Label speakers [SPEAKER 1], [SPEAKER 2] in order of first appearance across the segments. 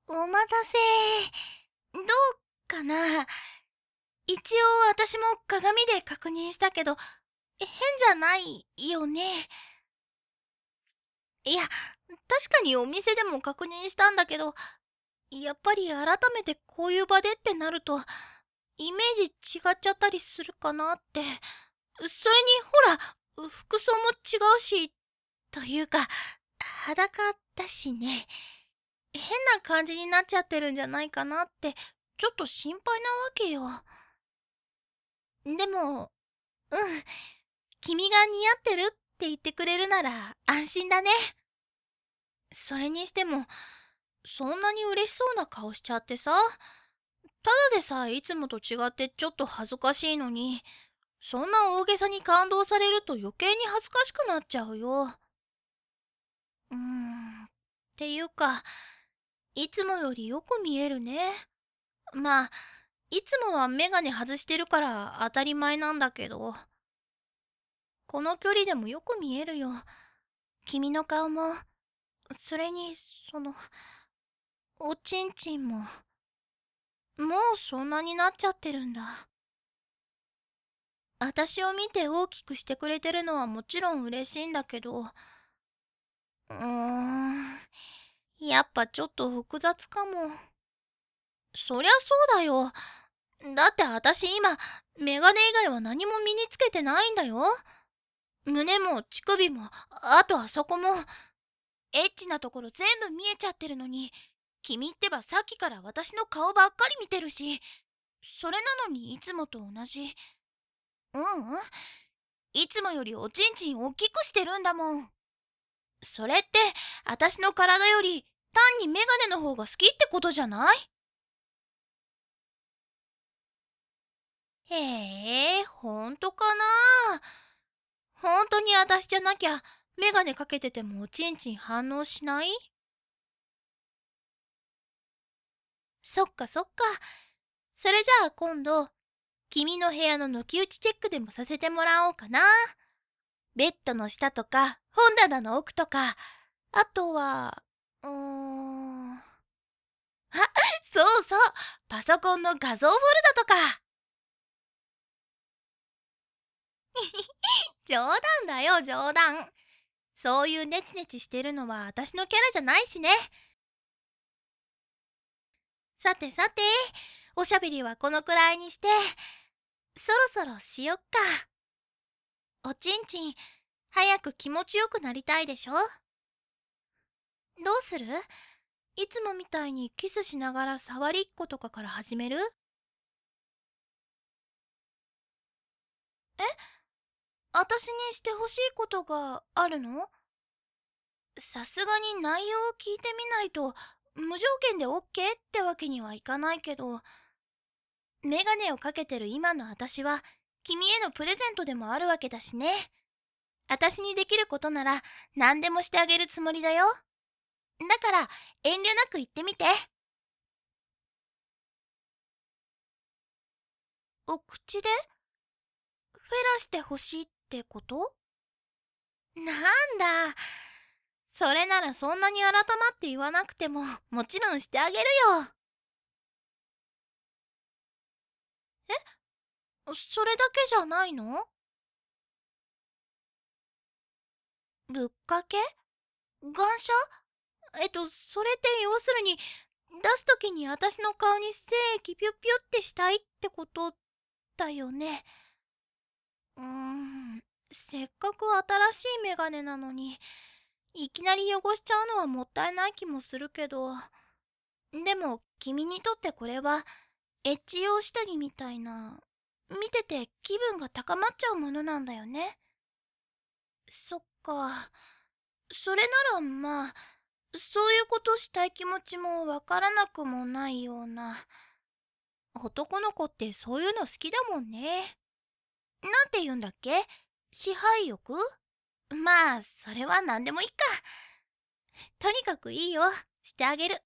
[SPEAKER 1] お待たせ。どうかな。一応私も鏡で確認したけど、変じゃないよね。いや、確かにお店でも確認したんだけど、やっぱり改めてこういう場でってなると、イメージ違っちゃったりするかなって。それにほら、服装も違うし、というか、裸だしね。変な感じになっちゃってるんじゃないかなって、ちょっと心配なわけよ。でも、うん、君が似合ってるって言ってくれるなら安心だね。それにしても、そんなに嬉しそうな顔しちゃってさ。ただでさえいつもと違ってちょっと恥ずかしいのに、そんな大げさに感動されると余計に恥ずかしくなっちゃうよ。っていうか、いつもよりよく見えるね。まあ、いつもはメガネ外してるから当たり前なんだけど、この距離でもよく見えるよ。君の顔も、それに、その、おちんちんも、もうそんなになっちゃってるんだ。私を見て大きくしてくれてるのはもちろん嬉しいんだけど、やっぱちょっと複雑かも。そりゃそうだよ。だって私今、メガネ以外は何も身につけてないんだよ。胸も乳首も、あとあそこも、エッチなところ全部見えちゃってるのに、君ってばさっきから私の顔ばっかり見てるし、それなのにいつもと同じ。ううん、いつもよりおちんちん大きくしてるんだもん。それって、私の体より単にメガネの方が好きってことじゃない？へえ、ほんとかな。ほんとに私じゃなきゃ、メガネかけててもおちんちん反応しない？そっかそっか。それじゃあ今度、君の部屋の抜き打ちチェックでもさせてもらおうかな。ベッドの下とか、本棚の奥とか、あとは、あ、そうそう、パソコンの画像フォルダとか。冗談だよ、冗談。そういうネチネチしてるのは私のキャラじゃないしね。さてさて、おしゃべりはこのくらいにして、そろそろしよっか。おちんちん、早く気持ちよくなりたいでしょ？どうする？いつもみたいにキスしながら触りっことかから始める？え、私にしてほしいことがあるの？さすがに内容を聞いてみないと、無条件で OK ってわけにはいかないけど、メガネをかけてる今の私は、君へのプレゼントでもあるわけだしね。私にできることなら何でもしてあげるつもりだよ。だから遠慮なく言ってみて。お口でフェラしてほしいってこと？なんだ。それならそんなに改まって言わなくてももちろんしてあげるよ。それだけじゃないの？ぶっかけ？感謝？それって要するに、出すときに私の顔に精液ピュッピュってしたいってことだよね。うーん、せっかく新しいメガネなのに、いきなり汚しちゃうのはもったいない気もするけど、でも君にとってこれは、エッチ用下着みたいな、見てて気分が高まっちゃうものなんだよね。そっか。それならまあ、そういうことしたい気持ちもわからなくもないような。男の子ってそういうの好きだもんね。なんて言うんだっけ？支配欲？まあ、それは何でもいいか。とにかくいいよ。してあげる。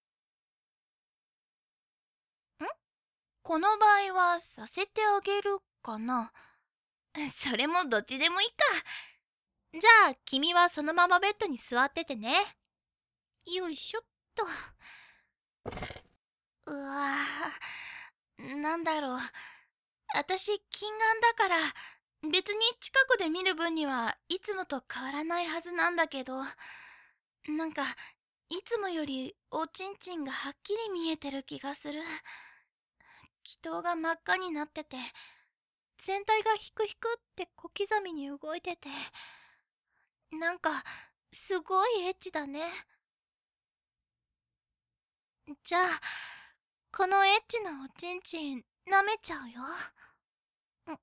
[SPEAKER 1] この場合はさせてあげるかな。それもどっちでもいいか。じゃあ、君はそのままベッドに座っててね。よいしょっと。 うわぁ、なんだろう。私、近眼だから、別に近くで見る分にはいつもと変わらないはずなんだけど、なんか、いつもよりおちんちんがはっきり見えてる気がする。気筒が真っ赤になってて、全体がヒクヒクって小刻みに動いてて、なんか、すごいエッチだね。じゃあ、このエッチなおちんちん、舐めちゃうよ。うん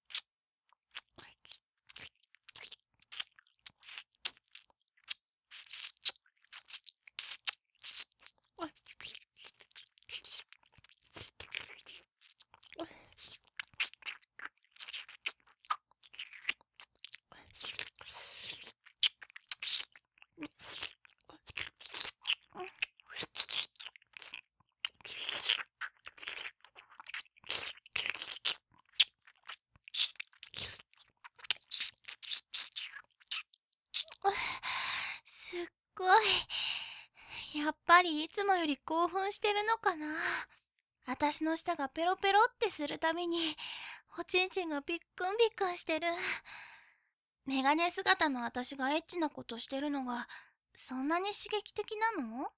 [SPEAKER 1] すっごい。やっぱりいつもより興奮してるのかな。私の舌がペロペロってするたびに、おちんちんがビックンビックンしてる。メガネ姿の私がエッチなことしてるのが、そんなに刺激的なの？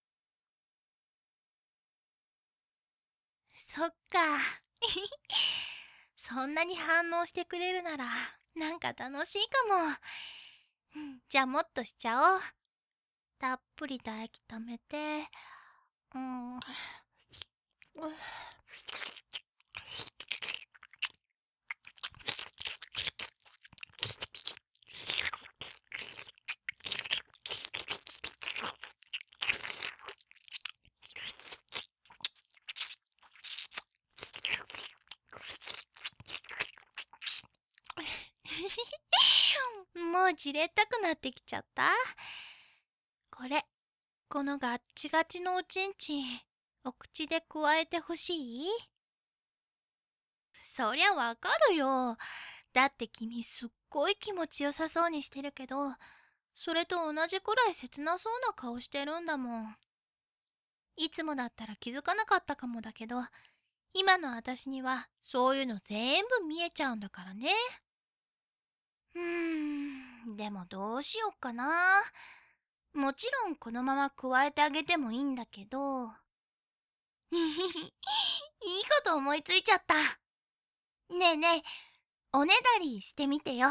[SPEAKER 1] そっか。そんなに反応してくれるなら、なんか楽しいかも。じゃあもっとしちゃおう。たっぷり唾液溜めて、うん。もうじれったくなってきちゃった。これ、このガッチガチのおちんちん、お口でくわえてほしい？そりゃわかるよ。だって君すっごい気持ちよさそうにしてるけど、それと同じくらい切なそうな顔してるんだもん。いつもだったら気づかなかったかもだけど、今の私にはそういうの全部見えちゃうんだからね。でもどうしよっかな。もちろんこのまま加えてあげてもいいんだけど。いいこと思いついちゃった。ねえねえ、おねだりしてみてよ。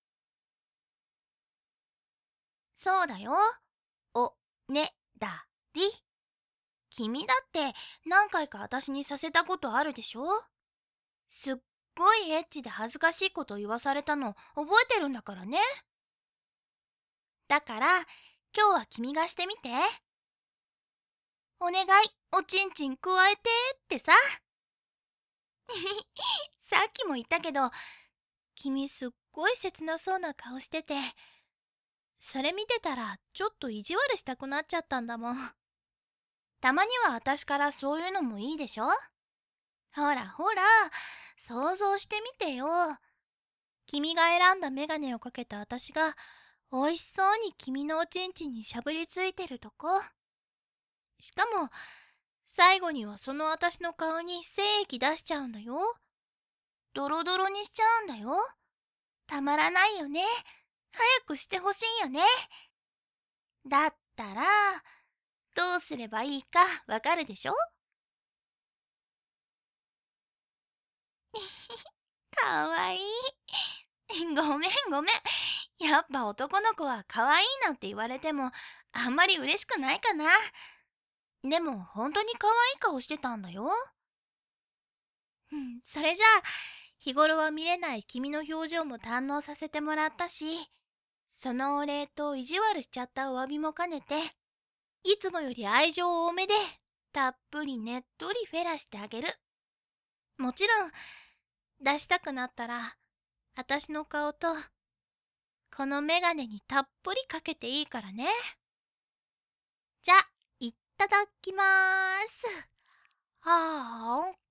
[SPEAKER 1] そうだよ。おねだり。君だって何回か私にさせたことあるでしょ？すっごいエッチで恥ずかしいこと言わされたの覚えてるんだからね。だから今日は君がしてみて。お願い、おちんちんくわえてってさ。さっきも言ったけど、君すっごい切なそうな顔してて、それ見てたらちょっと意地悪したくなっちゃったんだもん。たまには私からそういうのもいいでしょ？ほらほら、想像してみてよ。君が選んだメガネをかけた私が、美味しそうに君のおちんちんにしゃぶりついてるとこ。しかも、最後にはその私の顔に精液出しちゃうんだよ。ドロドロにしちゃうんだよ。たまらないよね。早くしてほしいよね。だったら、どうすればいいかわかるでしょ？かわいい。ごめんごめん。やっぱ男の子は可愛いなんて言われても、あんまり嬉しくないかな。でも本当に可愛い顔してたんだよ。それじゃあ、日頃は見れない君の表情も堪能させてもらったし、そのお礼と意地悪しちゃったお詫びも兼ねて、いつもより愛情多めで、たっぷりねっとりフェラしてあげる。もちろん、出したくなったら、私の顔と、このメガネにたっぷりかけていいからね。じゃ、いっただきまーす。はあ。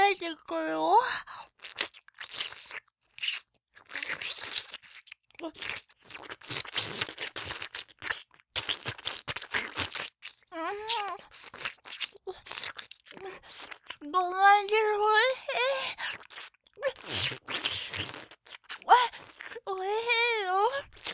[SPEAKER 1] えてくよ。ごま汁おいしい。おいしいよ。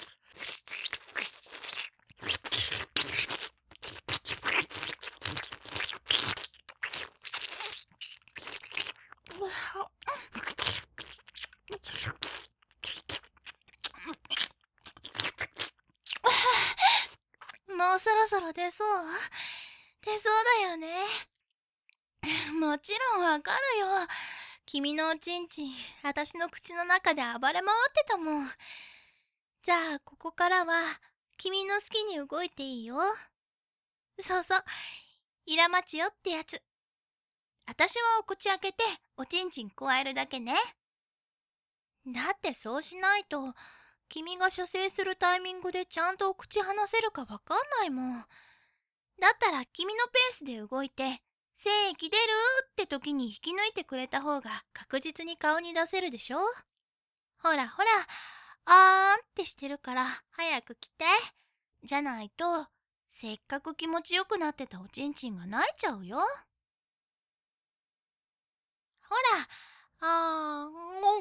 [SPEAKER 1] もうそろそろ出そうだよね。もちろんわかるよ。君のおちんちん、私の口の中で暴れ回ってたもん。じゃあ、ここからは、君の好きに動いていいよ。そうそう、イラマチよってやつ。私はお口開けて、おちんちん加えるだけね。だってそうしないと、君が射精するタイミングでちゃんとお口離せるかわかんないもん。だったら君のペースで動いて、精液出るって時に引き抜いてくれた方が確実に顔に出せるでしょ。ほらほら、あーんってしてるから早く来て。じゃないと、せっかく気持ちよくなってたおちんちんが泣いちゃうよ。ほら、あーん、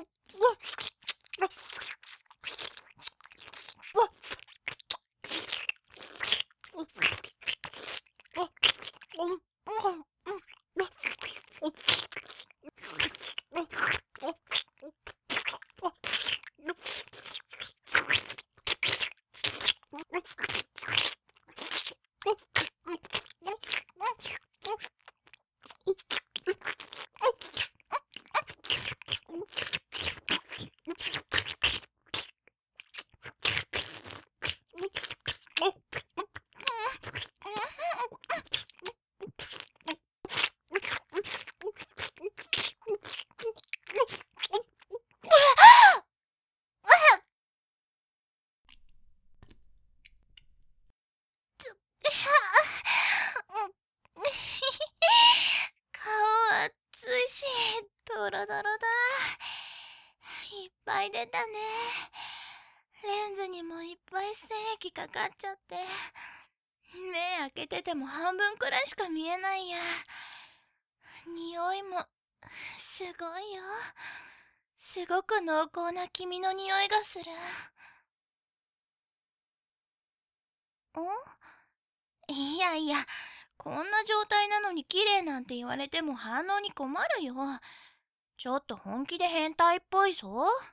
[SPEAKER 1] 顔熱いし、ドロドロだ。いっぱい出たね。レンズにもいっぱい精液かかっちゃって、目開けてても半分くらいしか見えないや。匂いも、すごいよ。すごく濃厚な君の匂いがする。いやいや、こんな状態なのに綺麗なんて言われても反応に困るよ。ちょっと本気で変態っぽいぞ。